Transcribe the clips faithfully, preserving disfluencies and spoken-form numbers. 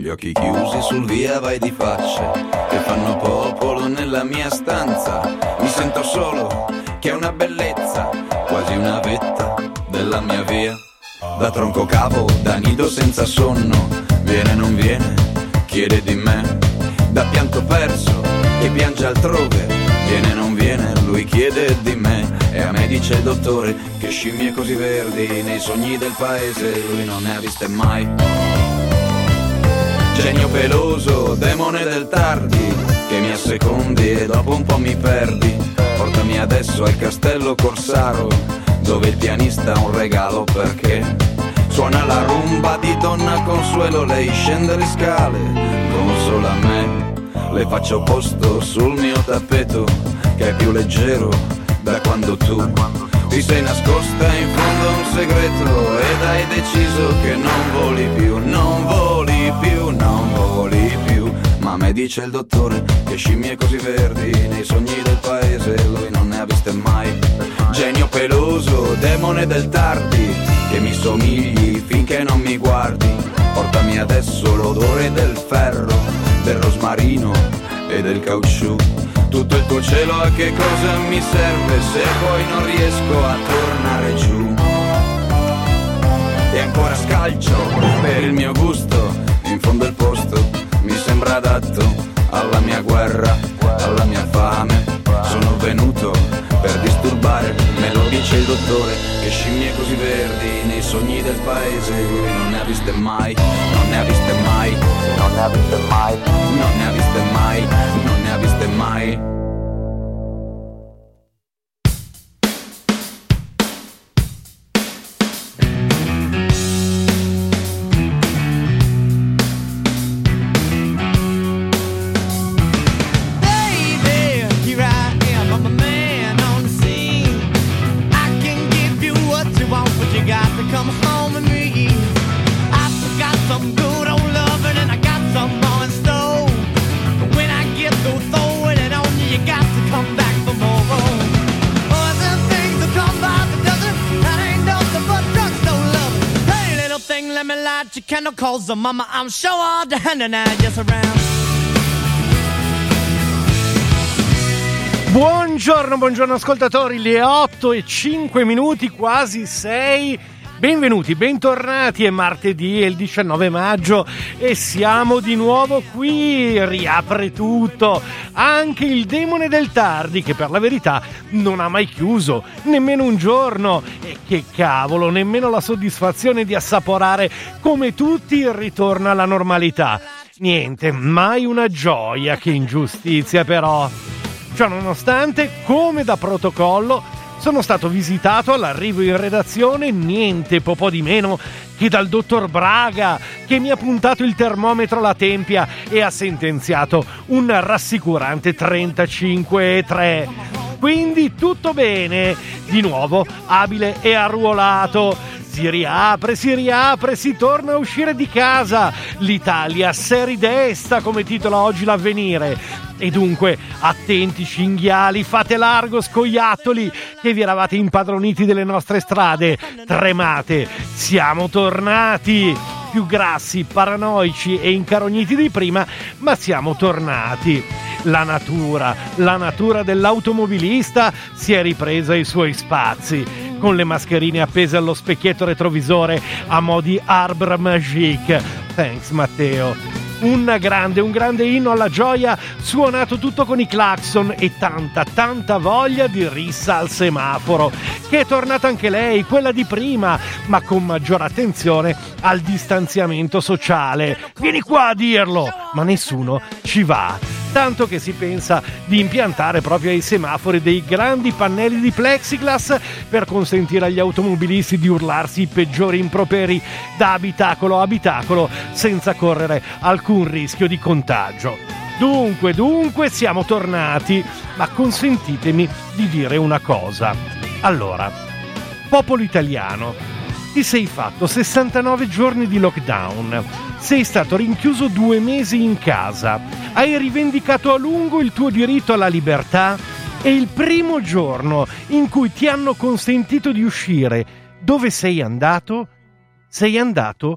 gli occhi chiusi sul via vai di facce che fanno popolo nella mia stanza. Mi sento solo, che è una bellezza, quasi una vetta della mia via. Da tronco cavo, da nido senza sonno, viene non viene, chiede di me. Da pianto perso, che piange altrove, viene non viene, lui chiede di me. E a me dice il dottore che scimmie così verdi nei sogni del paese lui non ne ha viste mai. Genio peloso, demone del tardi, che mi assecondi e dopo un po' mi perdi. Portami adesso al castello Corsaro, dove il pianista ha un regalo perché suona la rumba di Donna Consuelo. Lei scende le scale, consola me, le faccio posto sul mio tappeto che è più leggero da quando tu ti sei nascosta in fondo a un segreto ed hai deciso che non voli più, non voli più, non voli più. Ma a me dice il dottore che scimmie così verdi nei sogni del paese lui non ne ha viste mai. Genio peloso, demone del tardi, che mi somigli finché non mi guardi. Portami adesso l'odore del ferro, del rosmarino e del caucciù. Tutto il tuo cielo a che cosa mi serve se poi non riesco a tornare giù. E ancora scalcio per il mio gusto, in fondo il posto mi sembra adatto alla mia guerra, alla mia fame. Sono venuto per disturbare, me lo dice il dottore che scimmie così verdi nei sogni del paese lui non ne ha viste mai, non ne ha viste mai, non ne ha viste mai, non ne ha viste mai, non ne ha viste mai. Calls the mama, I'm sure all the hand and I just around. Buongiorno, buongiorno ascoltatori, le otto e cinque minuti, quasi sei. Benvenuti, bentornati, è martedì, è il diciannove maggio e siamo di nuovo qui, riapre tutto, anche il demone del tardi che per la verità non ha mai chiuso, nemmeno un giorno, e che cavolo, nemmeno la soddisfazione di assaporare come tutti il ritorno alla normalità. Niente, mai una gioia, che ingiustizia però. Ciò nonostante, come da protocollo, sono stato visitato all'arrivo in redazione niente po' po' di meno che dal dottor Braga, che mi ha puntato il termometro alla tempia e ha sentenziato un rassicurante trentacinque e tre. Quindi tutto bene, di nuovo abile e arruolato. Si riapre, si riapre, si torna a uscire di casa. L'Italia si ridesta, come titola oggi l'Avvenire. E dunque, attenti cinghiali, fate largo scoiattoli, che vi eravate impadroniti delle nostre strade. Tremate, siamo tornati. Più grassi, paranoici e incarogniti di prima, ma siamo tornati. La natura, la natura dell'automobilista si è ripresa ai suoi spazi, con le mascherine appese allo specchietto retrovisore a mo' di Arbre Magique. Thanks Matteo. Un grande, un grande inno alla gioia, suonato tutto con i clacson e tanta, tanta voglia di rissa al semaforo, che è tornata anche lei, quella di prima, ma con maggior attenzione al distanziamento sociale. Vieni qua a dirlo, ma nessuno ci va. Tanto che si pensa di impiantare proprio ai semafori dei grandi pannelli di plexiglass per consentire agli automobilisti di urlarsi i peggiori improperi da abitacolo a abitacolo senza correre alcun rischio di contagio. Dunque, dunque, siamo tornati, ma consentitemi di dire una cosa. Allora, popolo italiano, ti sei fatto sessantanove giorni di lockdown, sei stato rinchiuso due mesi in casa, hai rivendicato a lungo il tuo diritto alla libertà e il primo giorno in cui ti hanno consentito di uscire, dove sei andato? Sei andato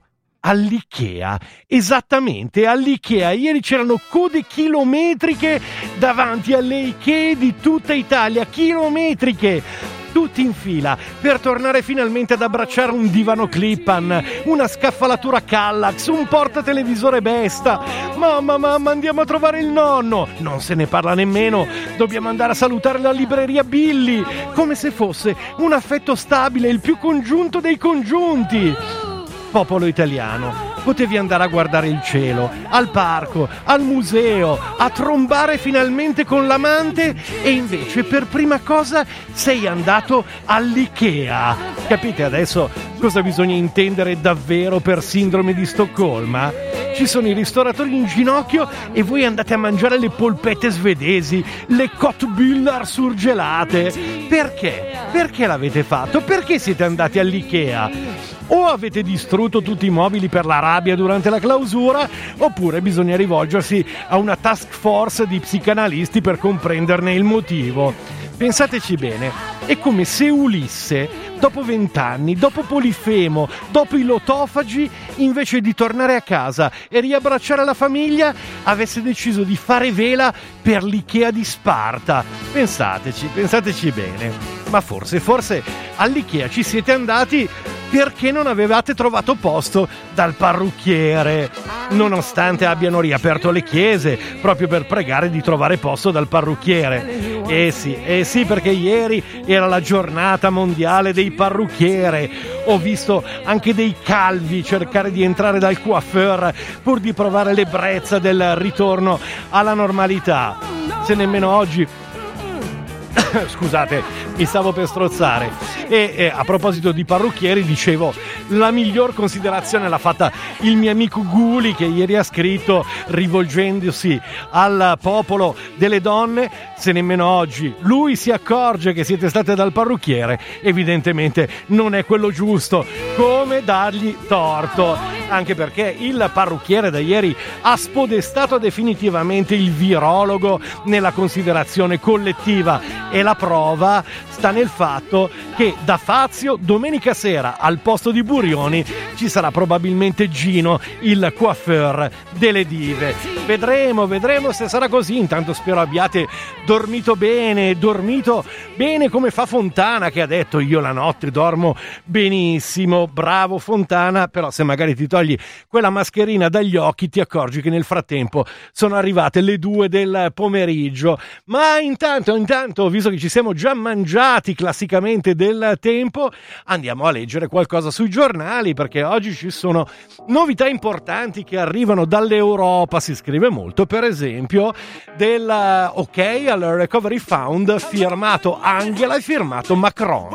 all'Ikea, esattamente all'Ikea. Ieri c'erano code chilometriche davanti alle Ikea di tutta Italia, chilometriche, tutti in fila per tornare finalmente ad abbracciare un divano Clippan, una scaffalatura Kallax, un portatelevisore Besta. Mamma, mamma, andiamo a trovare il nonno. Non se ne parla nemmeno. Dobbiamo andare a salutare la libreria Billy, come se fosse un affetto stabile, il più congiunto dei congiunti. Popolo italiano, potevi andare a guardare il cielo, al parco, al museo, a trombare finalmente con l'amante, e invece per prima cosa sei andato all'Ikea. Capite adesso cosa bisogna intendere davvero per sindrome di Stoccolma? Ci sono i ristoratori in ginocchio e voi andate a mangiare le polpette svedesi, le köttbullar surgelate. Perché? Perché l'avete fatto? Perché siete andati all'Ikea? O avete distrutto tutti i mobili per la rabbia durante la clausura, oppure bisogna rivolgersi a una task force di psicanalisti per comprenderne il motivo. Pensateci bene, è come se Ulisse, dopo vent'anni, dopo Polifemo, dopo i lotofagi, invece di tornare a casa e riabbracciare la famiglia, avesse deciso di fare vela per l'Ikea di Sparta. Pensateci, pensateci bene. Ma forse, forse all'Ikea ci siete andati perché non avevate trovato posto dal parrucchiere, nonostante abbiano riaperto le chiese proprio per pregare di trovare posto dal parrucchiere. Eh sì, eh sì, perché ieri era la giornata mondiale dei parrucchiere. Ho visto anche dei calvi cercare di entrare dal coiffeur pur di provare l'ebbrezza del ritorno alla normalità. Se nemmeno oggi scusate, mi stavo per strozzare. E, e a proposito di parrucchieri, dicevo, la miglior considerazione l'ha fatta il mio amico Guli, che ieri ha scritto, rivolgendosi al popolo delle donne: se nemmeno oggi lui si accorge che siete state dal parrucchiere, evidentemente non è quello giusto. Come dargli torto? Anche perché il parrucchiere da ieri ha spodestato definitivamente il virologo nella considerazione collettiva, e la prova sta nel fatto che da Fazio domenica sera al posto di Burioni ci sarà probabilmente Gino, il coiffeur delle dive. Vedremo, vedremo se sarà così. Intanto spero abbiate dormito bene, dormito bene come fa Fontana, che ha detto: io la notte dormo benissimo. Bravo Fontana, però se magari ti togli quella mascherina dagli occhi ti accorgi che nel frattempo sono arrivate le due del pomeriggio. Ma intanto, intanto, visto che ci siamo già mangiati classicamente del tempo, andiamo a leggere qualcosa sui giornali, perché oggi ci sono novità importanti che arrivano dall'Europa. Si scrive molto, per esempio, del ok al Recovery Fund firmato Angela e firmato Macron.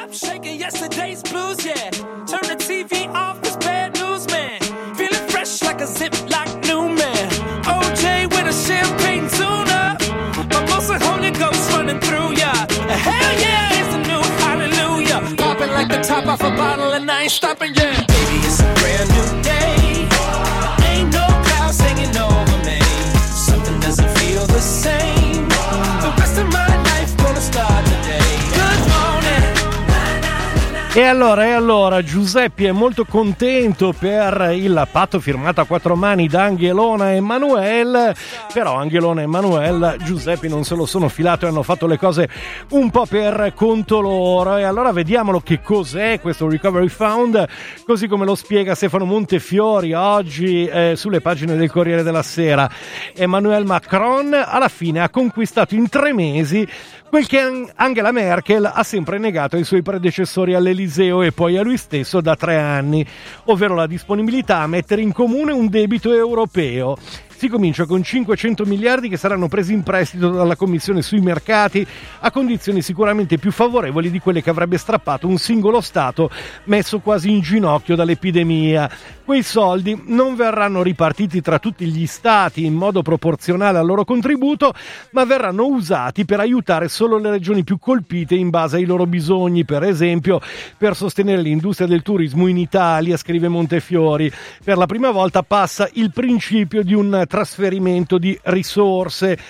Like the top off a bottle and I ain't stopping yet. Baby, it's a brand new day. Ain't no clouds hanging over me. Something doesn't feel the same. The rest of my life gonna start today. Good morning. E allora, e allora, Giuseppe è molto contento per il patto firmato a quattro mani da Angelona e Manuel, però Angelona e Manuel Giuseppe non se lo sono filato e hanno fatto le cose un po' per conto loro. E allora vediamolo che cos'è questo Recovery Fund, così come lo spiega Stefano Montefiori oggi eh, sulle pagine del Corriere della Sera. Emmanuel Macron alla fine ha conquistato in tre mesi quel che Angela Merkel ha sempre negato ai suoi predecessori all'Eliseo e poi a lui stesso da tre anni, ovvero la disponibilità a mettere in comune un debito europeo. Si comincia con cinquecento miliardi che saranno presi in prestito dalla Commissione sui mercati a condizioni sicuramente più favorevoli di quelle che avrebbe strappato un singolo Stato messo quasi in ginocchio dall'epidemia. Quei soldi non verranno ripartiti tra tutti gli Stati in modo proporzionale al loro contributo, ma verranno usati per aiutare solo le regioni più colpite in base ai loro bisogni, per esempio per sostenere l'industria del turismo in Italia, scrive Montefiori. Per la prima volta passa il principio di un trasferimento di risorse.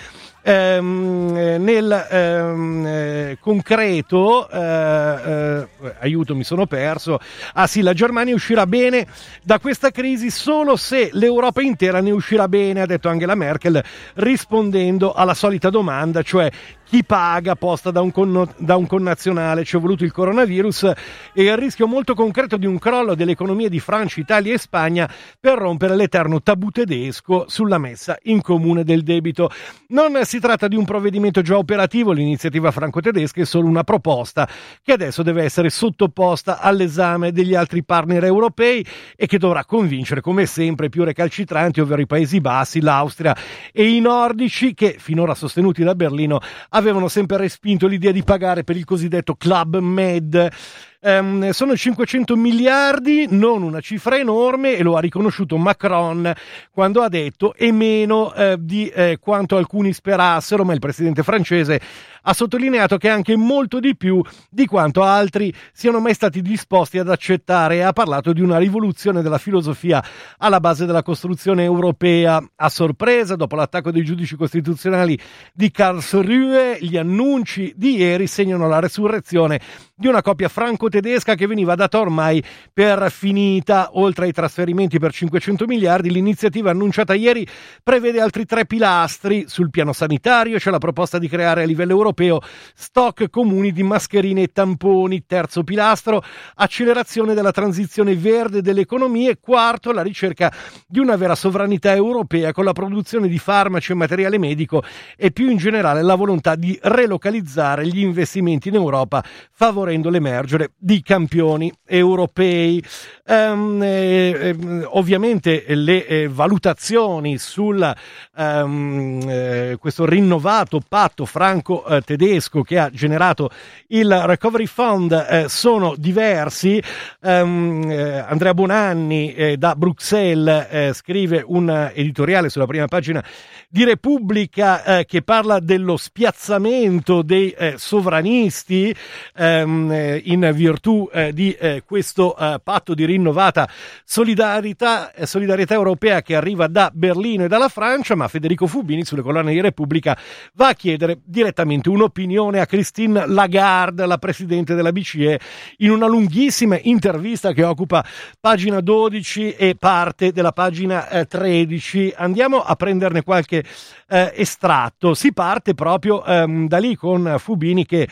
Ehm, nel ehm, eh, concreto, eh, eh, aiuto, mi sono perso. Ah sì, la Germania uscirà bene da questa crisi solo se l'Europa intera ne uscirà bene, ha detto Angela Merkel, rispondendo alla solita domanda, cioè chi paga, posta da un, conno- da un connazionale. Ci è voluto il coronavirus e il rischio molto concreto di un crollo delle economie di Francia, Italia e Spagna per rompere l'eterno tabù tedesco sulla messa in comune del debito. Non si tratta di un provvedimento già operativo, l'iniziativa franco-tedesca è solo una proposta che adesso deve essere sottoposta all'esame degli altri partner europei e che dovrà convincere, come sempre, i più recalcitranti, ovvero i Paesi Bassi, l'Austria e i nordici, che finora sostenuti da Berlino avevano sempre respinto l'idea di pagare per il cosiddetto Club Med. Um, sono cinquecento miliardi, non una cifra enorme, e lo ha riconosciuto Macron quando ha detto è meno eh, di eh, quanto alcuni sperassero, ma il presidente francese ha sottolineato che è anche molto di più di quanto altri siano mai stati disposti ad accettare, e ha parlato di una rivoluzione della filosofia alla base della costruzione europea. A sorpresa, dopo l'attacco dei giudici costituzionali di Karlsruhe, gli annunci di ieri segnano la resurrezione di una coppia franco-tedesca che veniva data ormai per finita. Oltre ai trasferimenti per cinquecento miliardi, l'iniziativa annunciata ieri prevede altri tre pilastri. Sul piano sanitario c'è la proposta di creare a livello europeo stock comuni di mascherine e tamponi. Terzo pilastro, accelerazione della transizione verde delle economie. Quarto, la ricerca di una vera sovranità europea con la produzione di farmaci e materiale medico, e più in generale la volontà di relocalizzare gli investimenti in Europa, favorendo l'emergere di campioni europei. Um, eh, eh, ovviamente le eh, valutazioni sul um, eh, questo rinnovato patto franco-tedesco che ha generato il Recovery Fund eh, sono diversi. Um, eh, Andrea Bonanni eh, da Bruxelles eh, scrive un editoriale sulla prima pagina di Repubblica eh, che parla dello spiazzamento dei eh, sovranisti ehm, eh, in virtù eh, di eh, questo eh, patto di rinnovata solidarietà, eh, solidarietà europea che arriva da Berlino e dalla Francia. Ma Federico Fubini sulle colonne di Repubblica va a chiedere direttamente un'opinione a Christine Lagarde, la presidente della B C E, in una lunghissima intervista che occupa pagina dodici e parte della pagina eh, tredici. Andiamo a prenderne qualche eh, estratto. Si parte proprio ehm, da lì, con Fubini che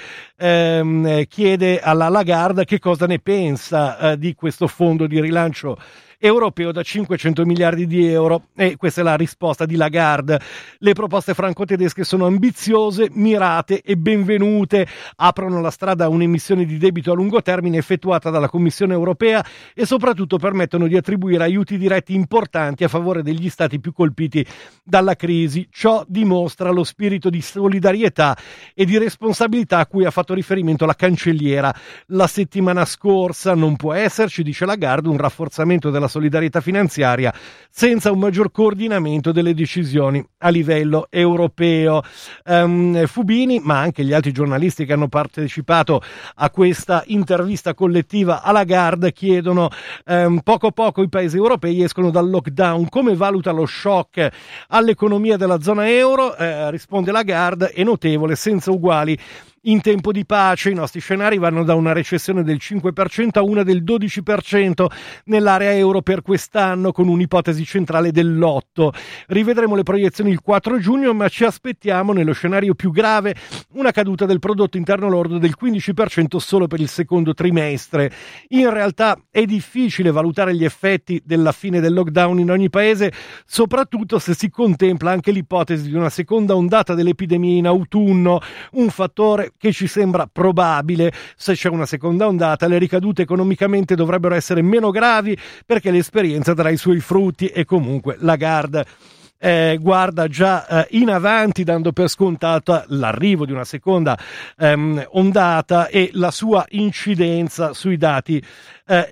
ehm, chiede alla Lagarde che cosa ne pensa eh, di questo fondo di rilancio europeo da cinquecento miliardi di euro, e questa è la risposta di Lagarde. Le proposte franco-tedesche sono ambiziose, mirate e benvenute, aprono la strada a un'emissione di debito a lungo termine effettuata dalla Commissione europea e soprattutto permettono di attribuire aiuti diretti importanti a favore degli stati più colpiti dalla crisi. Ciò dimostra lo spirito di solidarietà e di responsabilità a cui ha fatto riferimento la cancelliera la settimana scorsa. Non può esserci, dice Lagarde, un rafforzamento della solidarietà finanziaria senza un maggior coordinamento delle decisioni a livello europeo. Um, Fubini, ma anche gli altri giornalisti che hanno partecipato a questa intervista collettiva a Lagarde, chiedono um, poco a poco i paesi europei escono dal lockdown, come valuta lo shock all'economia della zona euro? Eh, risponde Lagarde, è notevole, senza uguali. In tempo di pace i nostri scenari vanno da una recessione del cinque per cento a una del dodici per cento nell'area euro per quest'anno, con un'ipotesi centrale dell'otto. Rivedremo le proiezioni il quattro giugno, ma ci aspettiamo, nello scenario più grave, una caduta del prodotto interno lordo del quindici per cento solo per il secondo trimestre. In realtà è difficile valutare gli effetti della fine del lockdown in ogni paese, soprattutto se si contempla anche l'ipotesi di una seconda ondata dell'epidemia in autunno, un fattore che ci sembra probabile. Se c'è una seconda ondata, le ricadute economicamente dovrebbero essere meno gravi, perché l'esperienza darà i suoi frutti, e comunque Lagarde Eh, guarda già eh, in avanti, dando per scontata l'arrivo di una seconda ehm, ondata e la sua incidenza sui dati eh,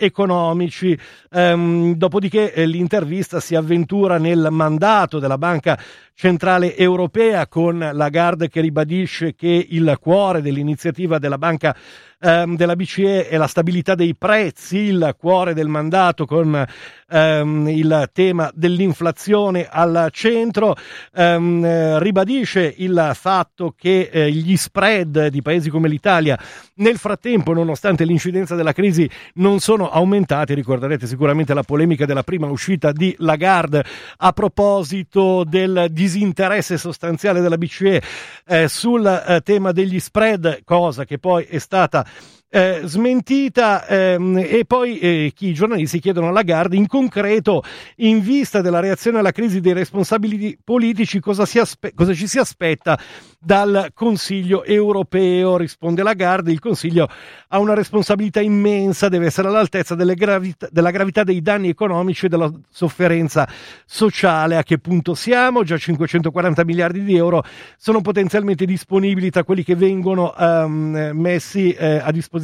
economici. Ehm, dopodiché eh, l'intervista si avventura nel mandato della Banca Centrale Europea, con Lagarde che ribadisce che il cuore dell'iniziativa della banca ehm, della B C E è la stabilità dei prezzi, il cuore del mandato, con ehm, il tema dell'inflazione al centro. Ehm, eh, ribadisce il fatto che eh, gli spread di paesi come l'Italia nel frattempo, nonostante l'incidenza della crisi, non sono aumentati. Ricorderete sicuramente la polemica della prima uscita di Lagarde a proposito del disinteresse sostanziale della B C E eh, sul eh, tema degli spread, cosa che poi è stata Eh, smentita, ehm, e poi eh, chi, i giornalisti chiedono a Lagarde in concreto, in vista della reazione alla crisi dei responsabili politici, cosa, si aspe- cosa ci si aspetta dal Consiglio europeo. Risponde Lagarde: il Consiglio ha una responsabilità immensa, deve essere all'altezza delle gravità, della gravità dei danni economici e della sofferenza sociale. A che punto siamo? Già cinquecentoquaranta miliardi di euro sono potenzialmente disponibili tra quelli che vengono ehm, messi eh, a disposizione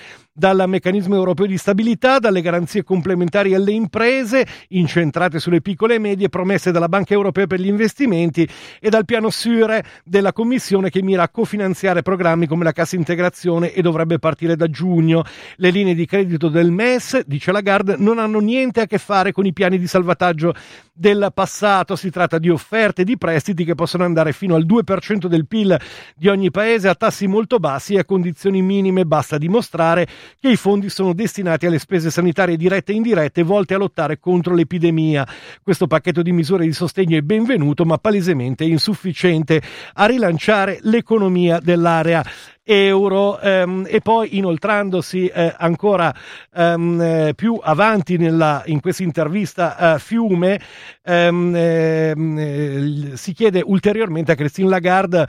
dal meccanismo europeo di stabilità, dalle garanzie complementari alle imprese incentrate sulle piccole e medie promesse dalla Banca Europea per gli investimenti e dal piano S U R E della Commissione, che mira a cofinanziare programmi come la cassa integrazione e dovrebbe partire da giugno. Le linee di credito del M E S, dice Lagarde, non hanno niente a che fare con i piani di salvataggio del passato. Si tratta di offerte di prestiti che possono andare fino al due per cento del P I L di ogni paese a tassi molto bassi e a condizioni minime. Basta dimostrare che i fondi sono destinati alle spese sanitarie dirette e indirette volte a lottare contro l'epidemia. Questo pacchetto di misure di sostegno è benvenuto, ma palesemente insufficiente a rilanciare l'economia dell'area euro. Ehm, e poi, inoltrandosi eh, ancora ehm, eh, più avanti nella, in questa intervista eh, Fiume, ehm, ehm, eh, si chiede ulteriormente a Christine Lagarde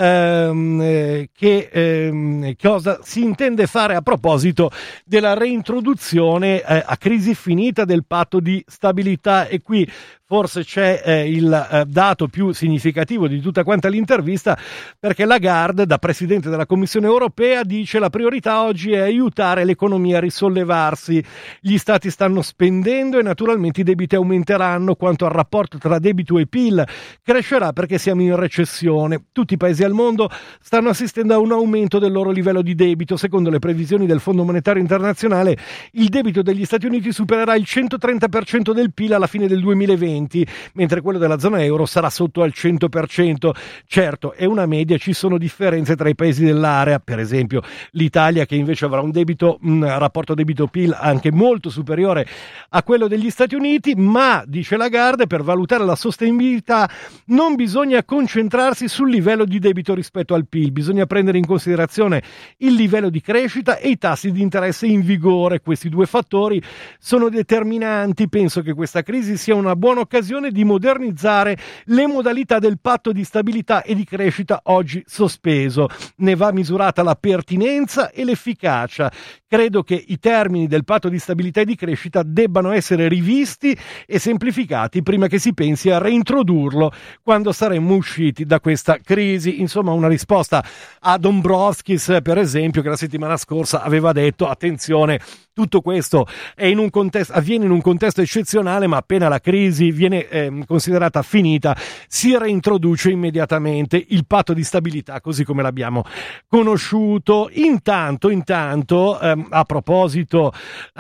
ehm, eh, che ehm, cosa si intende fare a proposito della reintroduzione eh, a crisi finita del patto di stabilità. E qui forse c'è eh, il eh, dato più significativo di tutta quanta l'intervista, perché Lagarde, da presidente della Commissione europea, dice: la priorità oggi è aiutare l'economia a risollevarsi. Gli stati stanno spendendo e naturalmente i debiti aumenteranno. Quanto al rapporto tra debito e P I L, crescerà perché siamo in recessione. Tutti i paesi al mondo stanno assistendo a un aumento del loro livello di debito. Secondo le previsioni del Fondo Monetario Internazionale, il debito degli Stati Uniti supererà il centotrenta per cento del P I L alla fine del duemilaventi, mentre quello della zona euro sarà sotto al cento per cento. Certo, è una media, ci sono differenze tra i paesi dell'area. Per esempio l'Italia, che invece avrà un debito, un rapporto debito-P I L anche molto superiore a quello degli Stati Uniti, ma, dice Lagarde, per valutare la sostenibilità non bisogna concentrarsi sul livello di debito rispetto al P I L, bisogna prendere in considerazione il livello di crescita e i tassi di interesse in vigore. Questi due fattori sono determinanti. Penso che questa crisi sia una buona occasione di modernizzare le modalità del patto di stabilità e di crescita oggi sospeso. Ne va misurata la pertinenza e l'efficacia. Credo che i termini del patto di stabilità e di crescita debbano essere rivisti e semplificati prima che si pensi a reintrodurlo quando saremmo usciti da questa crisi. Insomma, una risposta a Dombrovskis, per esempio, che la settimana scorsa aveva detto: attenzione, tutto questo è in un contesto, avviene in un contesto eccezionale, ma appena la crisi viene eh, considerata finita si reintroduce immediatamente il patto di stabilità così come l'abbiamo conosciuto. Intanto, intanto ehm, a proposito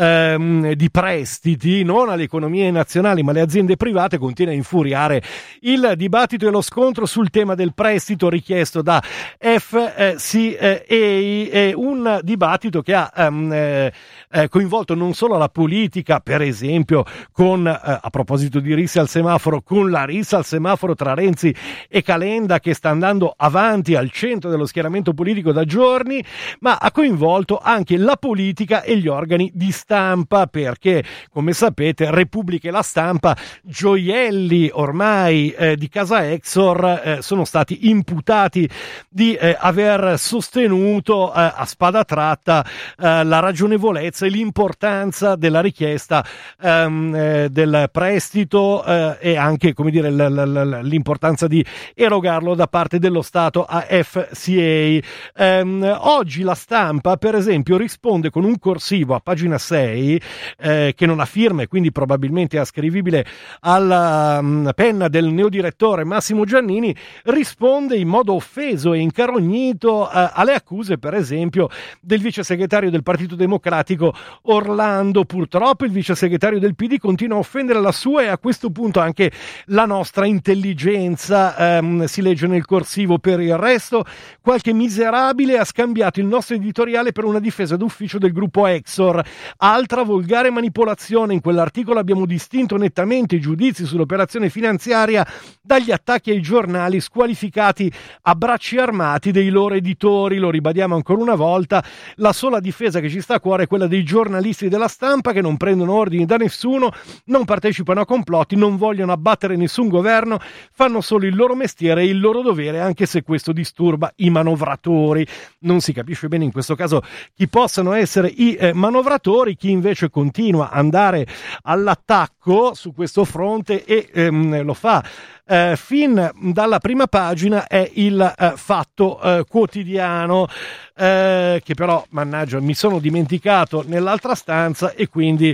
ehm, di prestiti, non alle economie nazionali ma alle aziende private, continua a infuriare il dibattito e lo scontro sul tema del prestito richiesto da F C A, eh, un dibattito che ha ehm, eh, coinvolto non solo la politica, per esempio con, eh, a proposito di risse al semaforo, con la rissa al semaforo tra Renzi e Calenda, che sta andando avanti al centro dello schieramento politico da giorni, ma ha coinvolto anche la politica e gli organi di stampa, perché, come sapete, Repubblica e La Stampa, gioielli ormai eh, di casa Exor, eh, sono stati imputati di eh, aver sostenuto eh, a spada tratta eh, la ragionevolezza e l'importanza della richiesta ehm, eh, del prestito credito eh, e anche, come dire, l- l- l'importanza di erogarlo da parte dello Stato a F C A. Ehm, oggi la Stampa, per esempio, risponde con un corsivo a pagina sei eh, che non ha firma e quindi probabilmente è ascrivibile alla um, penna del neodirettore Massimo Giannini, risponde in modo offeso e incarognito uh, alle accuse, per esempio, del vice segretario del Partito Democratico Orlando. Purtroppo il vice segretario del P D continua a offendere la sua e a questo punto anche la nostra intelligenza, um, si legge nel corsivo. Per il resto, qualche miserabile ha scambiato il nostro editoriale per una difesa d'ufficio del gruppo Exor. Altra volgare manipolazione. In quell'articolo abbiamo distinto nettamente i giudizi sull'operazione finanziaria dagli attacchi ai giornali squalificati a bracci armati dei loro editori. Lo ribadiamo ancora una volta, la sola difesa che ci sta a cuore è quella dei giornalisti della Stampa, che non prendono ordini da nessuno, non partecipano a complotti, non vogliono abbattere nessun governo, fanno solo il loro mestiere e il loro dovere, anche se questo disturba i manovratori. Non si capisce bene in questo caso chi possano essere i eh, manovratori, chi invece continua a andare all'attacco su questo fronte e ehm, lo fa eh, fin dalla prima pagina è il eh, Fatto eh, Quotidiano, eh, che però, mannaggia, mi sono dimenticato nell'altra stanza e quindi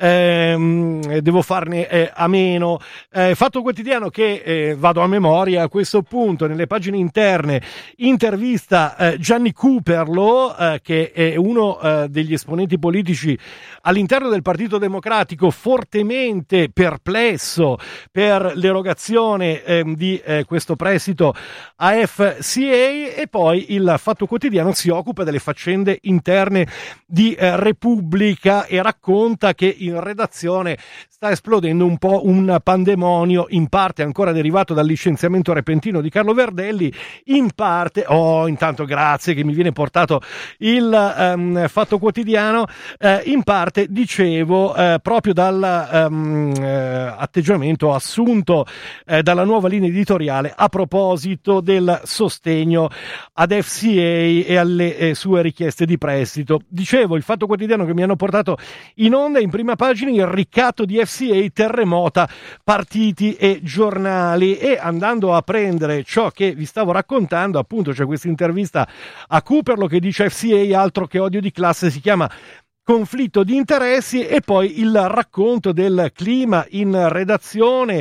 ehm, devo farne eh, a meno. Eh, Fatto Quotidiano che, eh, vado a memoria a questo punto, nelle pagine interne intervista eh, Gianni Cooperlo, eh, che è uno eh, degli esponenti politici all'interno del Partito Democratico fortemente perplesso per l'erogazione eh, di eh, questo prestito a F C A. E poi il Fatto Quotidiano si occupa delle faccende interne di eh, Repubblica e racconta che in redazione sta esplodendo un po' un pandemonio, in parte ancora derivato dal licenziamento repentino di Carlo Verdelli, in parte, oh intanto grazie che mi viene portato il um, Fatto Quotidiano, eh, in parte dicevo eh, proprio dal um, eh, atteggiamento assunto eh, dalla nuova linea editoriale a proposito del sostegno ad F C A e alle eh, sue richieste di prestito. Dicevo, il Fatto Quotidiano che mi hanno portato in onda in prima pagina il ricatto di F C A terremota partiti e giornali, e andando a prendere ciò che vi stavo raccontando, appunto c'è questa intervista a Cooperlo che dice F C A altro che odio di classe, si chiama conflitto di interessi, e poi il racconto del clima in redazione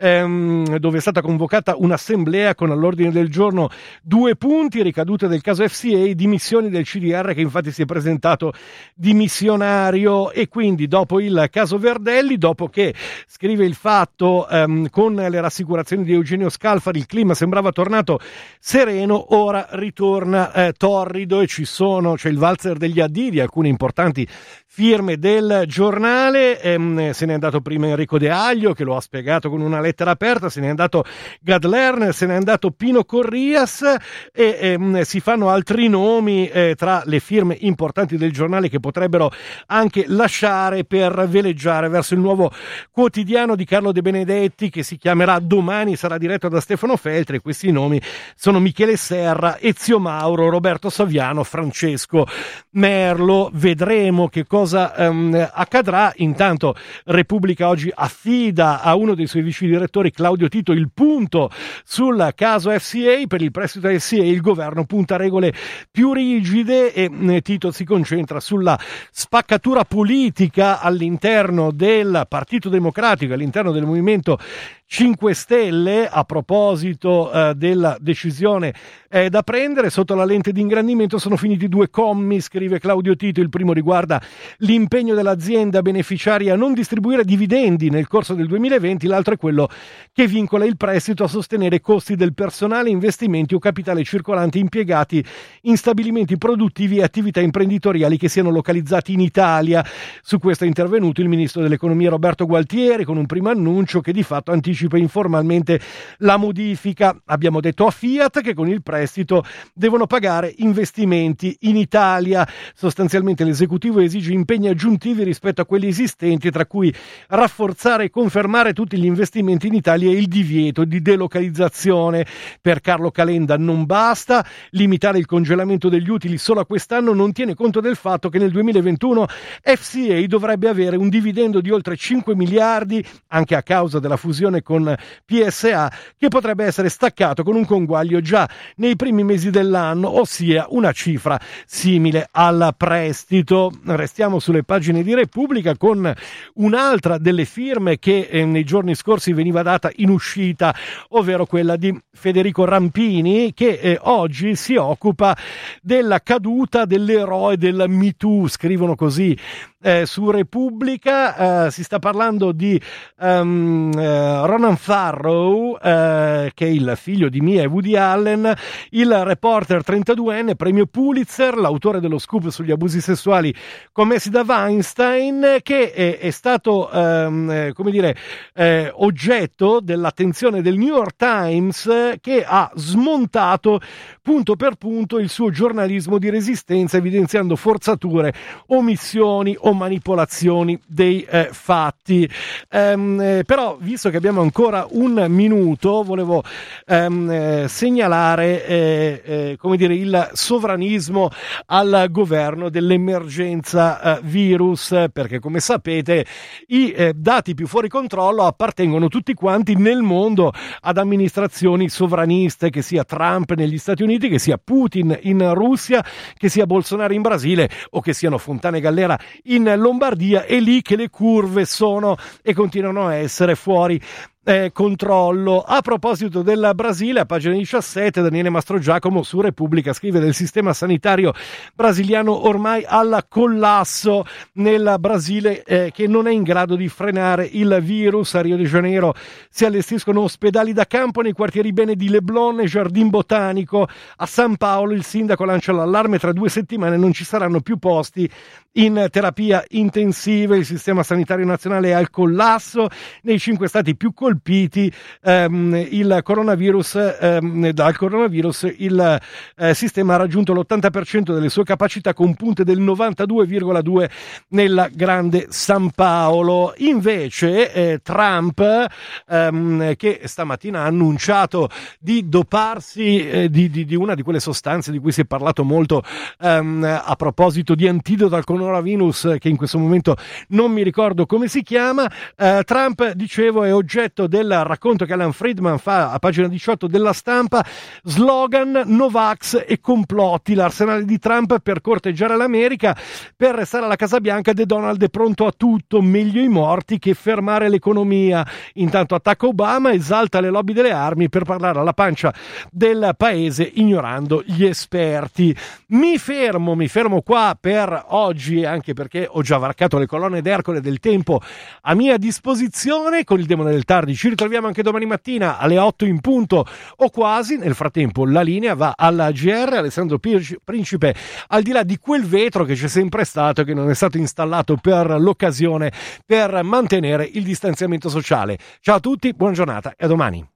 ehm, dove è stata convocata un'assemblea con all'ordine del giorno due punti: ricadute del caso F C A, dimissioni del C D R che infatti si è presentato dimissionario. E quindi dopo il caso Verdelli, dopo che, scrive il Fatto, ehm, con le rassicurazioni di Eugenio Scalfari il clima sembrava tornato sereno, ora ritorna eh, torrido, e ci sono c'è il valzer degli addii di alcune importanti firme del giornale. Ehm, se n'è andato prima Enrico De Aglio, che lo ha spiegato con una lettera aperta, se n'è andato Gad Lerner, se n'è andato Pino Corrias, e ehm, si fanno altri nomi eh, tra le firme importanti del giornale che potrebbero anche lasciare per veleggiare verso il nuovo quotidiano di Carlo De Benedetti, che si chiamerà Domani, sarà diretto da Stefano Feltri. Questi nomi sono Michele Serra, Ezio Mauro, Roberto Saviano, Francesco Merlo. Vedremo che cosa um, accadrà. Intanto Repubblica oggi affida a uno dei suoi vice direttori, Claudio Tito, il punto sul caso F C A. Per il prestito F C A il governo punta regole più rigide, e eh, Tito si concentra sulla spaccatura politica all'interno del Partito Democratico, all'interno del Movimento cinque Stelle, a proposito eh, della decisione eh, da prendere. Sotto la lente di ingrandimento sono finiti due commi, scrive Claudio Tito. Il primo riguarda l'impegno dell'azienda beneficiaria a non distribuire dividendi nel corso del duemilaventi, l'altro è quello che vincola il prestito a sostenere costi del personale, investimenti o capitale circolante impiegati in stabilimenti produttivi e attività imprenditoriali che siano localizzati in Italia. Su questo è intervenuto il ministro dell'economia Roberto Gualtieri con un primo annuncio che di fatto anticipa anticipa informalmente la modifica. Abbiamo detto a Fiat che con il prestito devono pagare investimenti in Italia. Sostanzialmente l'esecutivo esige impegni aggiuntivi rispetto a quelli esistenti, tra cui rafforzare e confermare tutti gli investimenti in Italia e il divieto di delocalizzazione. Per Carlo Calenda non basta, limitare il congelamento degli utili solo a quest'anno non tiene conto del fatto che nel duemilaventuno F C A dovrebbe avere un dividendo di oltre cinque miliardi, anche a causa della fusione con P S A, che potrebbe essere staccato con un conguaglio già nei primi mesi dell'anno, ossia una cifra simile al prestito. Restiamo sulle pagine di Repubblica con un'altra delle firme che eh, nei giorni scorsi veniva data in uscita, ovvero quella di Federico Rampini, che eh, oggi si occupa della caduta dell'eroe del Me Too, scrivono così eh, su Repubblica. Eh, si sta parlando di um, eh, Ronan Farrow, eh, che è il figlio di Mia e Woody Allen, il reporter trentaduenne, premio Pulitzer, l'autore dello scoop sugli abusi sessuali commessi da Weinstein, che è, è stato ehm, eh, come dire eh, oggetto dell'attenzione del New York Times, che ha smontato punto per punto il suo giornalismo di resistenza, evidenziando forzature, omissioni o manipolazioni dei eh, fatti. Ehm, eh, però, visto che abbiamo ancora un minuto, volevo ehm, eh, segnalare eh, eh, come dire il sovranismo al governo dell'emergenza eh, virus, perché come sapete i eh, dati più fuori controllo appartengono tutti quanti nel mondo ad amministrazioni sovraniste, che sia Trump negli Stati Uniti, che sia Putin in Russia, che sia Bolsonaro in Brasile o che siano Fontana e Gallera in Lombardia. È lì che le curve sono e continuano a essere fuori Eh, controllo. A proposito del Brasile, a pagina diciassette, Daniele Mastrogiacomo su Repubblica scrive del sistema sanitario brasiliano ormai al collasso nel Brasile, eh, che non è in grado di frenare il virus. A Rio de Janeiro si allestiscono ospedali da campo nei quartieri bene di Leblon e Giardin Botanico. A San Paolo il sindaco lancia l'allarme: tra due settimane non ci saranno più posti in terapia intensiva. Il sistema sanitario nazionale è al collasso. Nei cinque stati più colpiti ehm, il coronavirus ehm, dal coronavirus il eh, sistema ha raggiunto l'ottanta per cento delle sue capacità, con punte del novantadue virgola due nella grande San Paolo. Invece eh, Trump, ehm, che stamattina ha annunciato di doparsi eh, di, di, di una di quelle sostanze di cui si è parlato molto ehm, a proposito di antidoto al coronavirus, che in questo momento non mi ricordo come si chiama. eh, Trump, dicevo, è oggetto del racconto che Alan Friedman fa a pagina diciotto della Stampa. Slogan: Novax e complotti, l'arsenale di Trump per corteggiare l'America. Per restare alla Casa Bianca, De Donald è pronto a tutto, meglio i morti che fermare l'economia. Intanto attacca Obama, esalta le lobby delle armi per parlare alla pancia del paese, ignorando gli esperti. Mi fermo, mi fermo qua per oggi, anche perché ho già varcato le colonne d'Ercole del tempo a mia disposizione. Con il Demone del Tardi ci ritroviamo anche domani mattina alle otto in punto o quasi. Nel frattempo la linea va alla G R. Alessandro Principe, al di là di quel vetro che c'è sempre stato, che non è stato installato per l'occasione per mantenere il distanziamento sociale. Ciao a tutti, buona giornata e a domani.